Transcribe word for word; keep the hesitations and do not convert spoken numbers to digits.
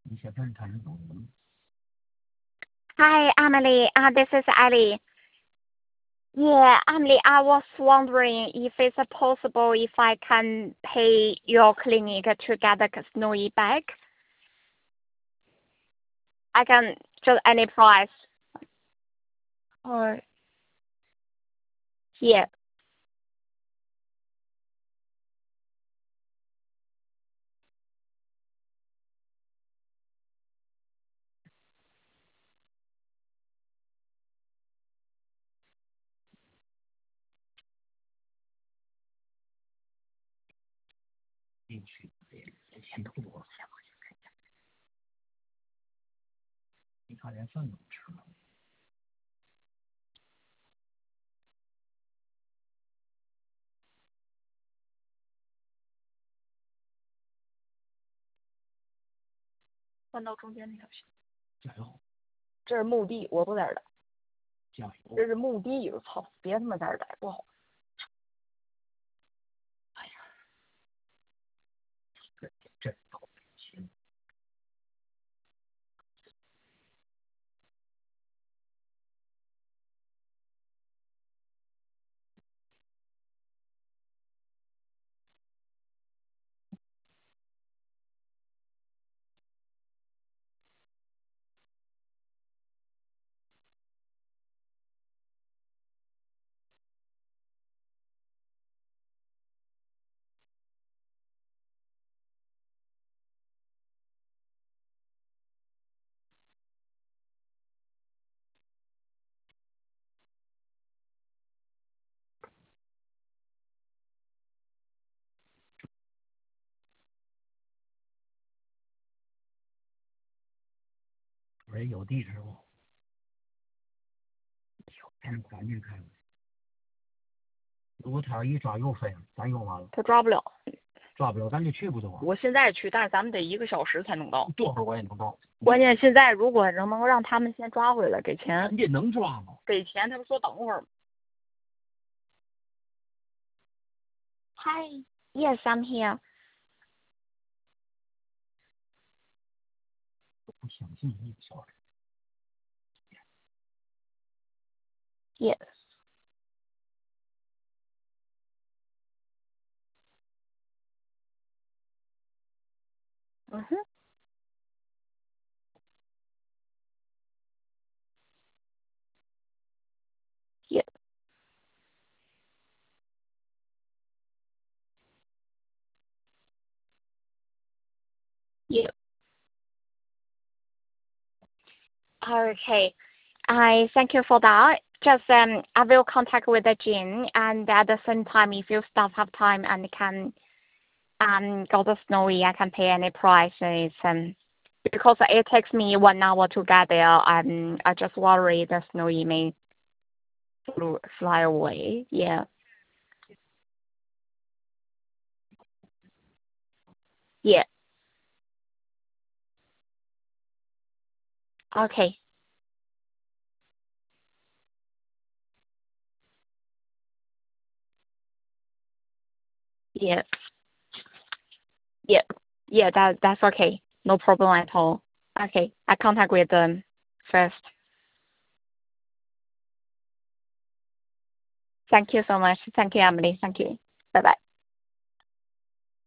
Hi, Emily. Uh, this is Ellie. Yeah, Emily, I was wondering if it's possible if I can pay your clinic to get the snowy bag. I can just any price. Or yeah.换到中间那条线。加油！这是墓地，我不在这儿待。加油！这是墓地，我操！别他妈在这儿待，不好。哎呀，这这倒行。主人有地址不？赶赶紧开。如果他要一抓又飞了，咱又完了。他抓不了。抓不了，咱就去不就完了？我现在去，但是咱们得一个小时才能到。多会儿我也能到。关键现在如果能不能让他们先抓回来，给钱。人家能抓吗？给钱，他们说等会儿。Hi, yes, I'm here. 不相信一个小时。Yes. Mhm. Yeah. Yeah. Okay. I thank you for that. Just um, I will contact with the Jean, and at the same time, if you staff have time and can um go to Snowy, I can pay any price. It's um because it takes me one hour to get there. Um, I just worry the Snowy may fl- fly away. Yeah. Yeah. Okay. Yeah. Yeah. Yeah. That that's okay. No problem at all. Okay. I contact with them first. Thank you so much. Thank you, Emily. Thank you. Bye bye.